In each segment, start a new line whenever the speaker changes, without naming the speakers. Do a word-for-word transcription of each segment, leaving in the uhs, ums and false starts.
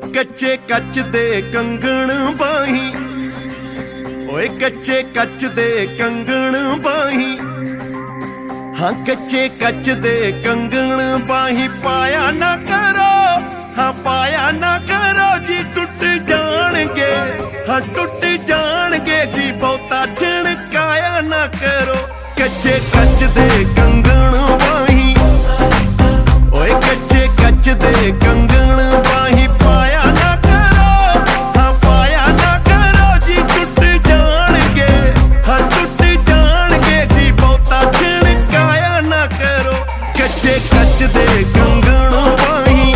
ਕੱਚੇ ਕੱਚ ਦੇ ਕੰਗਣ ਬਾਹੀਂ, ਓਏ ਕੱਚੇ ਕੱਚ ਦੇ ਕੰਗਣ ਬਾਹੀਂ, ਹਾਂ ਕੱਚੇ ਕੱਚ ਦੇ ਕੰਗਣ ਬਾਹੀਂ। ਪਾਇਆ ਨਾ ਕਰੋ, ਹਾਂ ਪਾਇਆ ਨਾ ਕਰੋ ਜੀ, ਟੁੱਟ ਜਾਣਗੇ, ਹਾਂ ਟੁੱਟ ਜਾਣਗੇ ਜੀ, ਬਹੁਤਾ ਛਿਣਕਾਇਆ ਨਾ ਕਰੋ। ਕੱਚੇ ਕੱਚ ਦੇ ਕੰਗਣ ਬਾਹੀਂ, ਓਏ ਕੱਚੇ ਕੱਚ ਦੇ ਕੰਗਣ ਬਾਹੀਂ। ਪਾਇਆ ਨਾ ਕਰੋ, ਹਾਂ ਪਾਇਆ ਨਾ ਕਰੋ ਜੀ, ਟੁੱਟ ਜਾਣਗੇ, ਹਾਂ ਟੁੱਟ ਜਾਣਗੇ ਜੀ, ਬਹੁਤਾ ਛਿਣਕਾਇਆ ਨਾ ਕਰੋ। ਕੱਚੇ ਕੱਚ ਦੇ ਕੰਗਣ ਬਾਹੀਂ,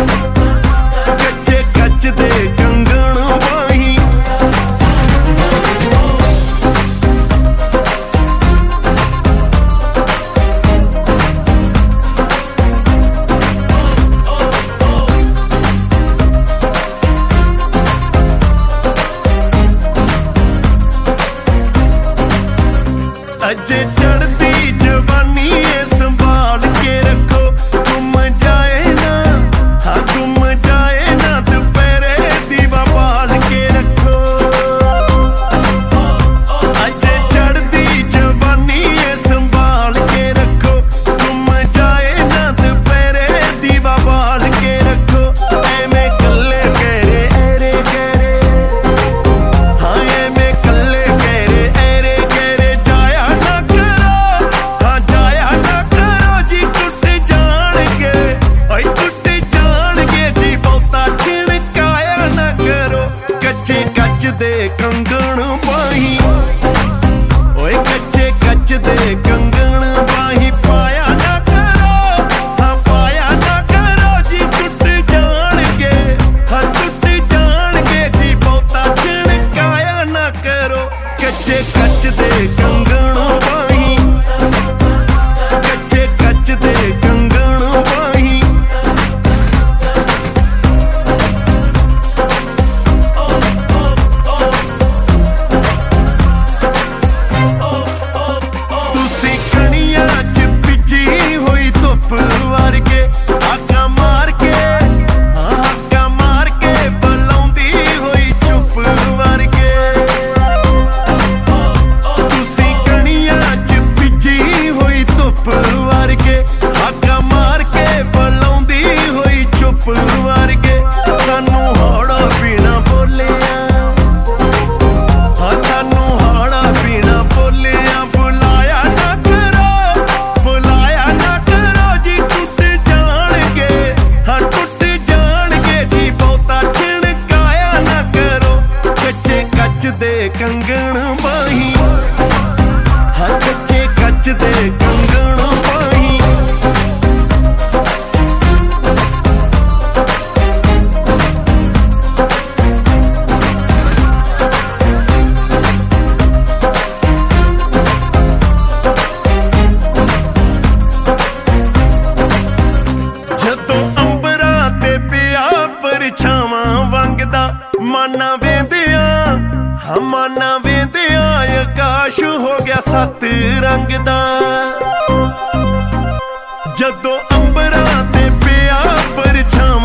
ਕੱਚੇ ਕੱਚ ਦੇ ਕੰਗਣ ਬਾਹੀਂ। ਅਜੇ ਚੜ੍ਹਦੀ ਜਵਾਨੀ ਏ ਸੰਭਾਲ ਕੇ ਰੱਖੋ, ਗੁੰਮ ਜਾਏ ਨਾ, ਹਾਂ ਗੁੰਮ ਜਾਏ ਨਾ, ਦੁਪਹਿਰੇ ਦੀਵਾ ਬਾਲ ਕੇ ਰੱਖੋ। ਅਜੇ ਚੜ੍ਹਦੀ ਜਵਾਨੀ ਏ ਸੰਭਾਲ ਕੇ ਰੱਖੋ, ਗੁੰਮ ਜਾਏ ਨਾ, ਦੁਪਹਿਰੇ ਦੀਵਾ ਬਾਲ ਕੇ ਰੱਖੋ। ਐਵੇਂ ਕੱਲੇ ਕਹਿਰੇ ਐਰੇ ਕਹਿਰੇ, ਹਾਂ ਐਵੇਂ ਕੱਲੇ ਕਹਿਰੇ ਐਰੇ ਕਹਿਰੇ, ਜਾਇਆ ਨਾ ਕਰੋ, ਹਾਂ ਜਾਇਆ ਨਾ ਕਰੋ ਜੀ, ਟੁੱਟ ਜਾਣਗੇ, ਓਏ ਟੁੱਟ ਜਾਣਗੇ ਜੀ, ਬਹੁਤਾ ਛਿਣਕਾਇਆ ਨਾ ਕਰੋ। ਕੱਚੇ ਕੱਚ ਦੇ ਕੰਗਣ ਬਾਹੀਂ, ਓਏ ਕੱਚੇ ਕੱਚ ਦੇ ਕੰਗਣ ਬਾਹੀਂ। ਪਾਇਆ ਨਾ ਕਰੋ, ਹਾਂ ਪਾਇਆ ਨਾ ਕਰੋ ਜੀ, ਟੁੱਟ ਜਾਣਗੇ, ਹਾਂ ਟੁੱਟ ਜਾਣਗੇ ਜੀ, ਬਹੁਤਾ ਛਿਣਕਾਇਆ ਨਾ ਕਰੋ। ਕੱਚੇ ਕੱਚ ਦੇ ਕੰਗਣ ਬਾਹੀਂ, ਕੱਚੇ ਕੱਚ ਦੇ ਕੰਗਣ ਬਾਹੀਂ। ਤੁਸੀਂ ਕਣੀਆਂ ਚ ਭਿੱਜੀ ਹੋਈ ਧੁੱਪ ਵਰਗੇ, ਆਕਾਂ ਮਾਰ ਕੇ, ਹਾਂ ਆਕਾਂ ਮਾਰ ਕੇ, ਬੁਲਾਉਂਦੀ ਹੋਈ ਚੁੱਪ ਵਰਗੇ। ਤੁਸੀਂ ਕਣੀਆਂ ਚ ਭਿੱਜੀ ਹੋਈ ਧੁੱਪ ਵਰਗੇ, ਆਕਾਂ ਮਾਰ ਕੇ, ਬੁਲਾਉਂਦੀ ਹੋਈ ਚੁੱਪ ਵਰਗੇ। ਸਾਨੂੰ ਹੌੜਾ ਪੀਣਾ ਬੋਲਿਆ, ਹਾਂ ਸਾਨੂੰ ਹੌੜਾ ਪੀਣਾ ਬੋਲਿਆ। ਬੁਲਾਇਆ ਨਾ ਕਰੋ, ਬੁਲਾਇਆ ਨਾ ਕਰੋ ਜੀ, ਟੁੱਟ ਜਾਣਗੇ, ਹਾਂ ਟੁੱਟ ਜਾਣਗੇ ਜੀ, ਬਹੁਤਾ ਛਿਣਕਾਇਆ ਨਾ ਕਰੋ। ਕੱਚੇ ਕੱਚ ਦੇ ਕੰਗਣ ਬਾਹੀਂ, ਹਾਂ ਕੱਚੇ ਕੱਚ ਦੇ ਕੰਗਣ ਬਾਹੀਂ। ਜਦੋਂ ਅੰਬਰਾਂ ਤੇ ਪਿਆ ਪਰਛਾਵਾਂ ਵੰਗਦਾ, ਮਾਨਾ ਵੇਂਦਿਆਂ, ਹਾਂ ਮਾਨਾ ਵੇਂਦਿਆਂ, ਆਕਾਸ਼ ਹੋ ਗਿਆ ਸੱਤ ਰੰਗ ਦਾ। ਜਦੋਂ ਅੰਬਰਾਂ ਤੇ ਪਿਆ ਪਰਛਾਵਾਂ